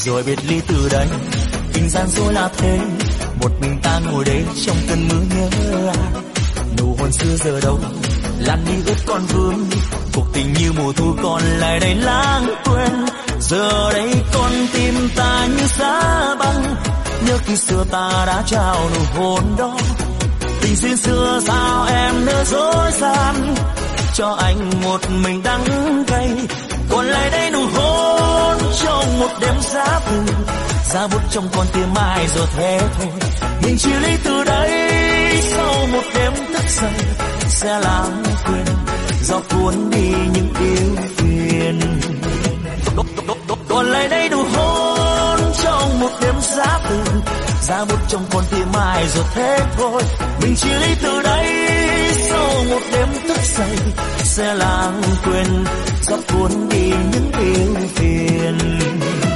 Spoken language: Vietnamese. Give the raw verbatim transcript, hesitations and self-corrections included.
rồi biệt ly từ đây. Tình gian dối là thế, một mình ta ngồi đây trong cơn mưa nhớ ai. Nụ hôn xưa giờ đâu, làn mi ướt còn vương. Cuộc tình như mùa thu còn lại đây lãng quên. Giờ đây con tim ta như giá băng, nhớ khi xưa ta đã trao nụ hôn đó. Tình duyên xưa sao em nỡ dối gian, cho anh một mình đắng cay. Còn lại đây nụ hôn trong một đêm giá bụi, giá bút trong con tim ai rồi thế thôi. Mình chia ly từ đây, sau một đêm thức dậy sẽ lãng quên, gió cuốn đi những yêu phiền. Còn lại đây nụ hôn trong một đêm giá bụi, giá bút trong con tim ai rồi thế thôi. Mình chia ly từ đây, sau một đêm thức dậy sẽ lãng quên, gió cuốn đi những yêu phiền.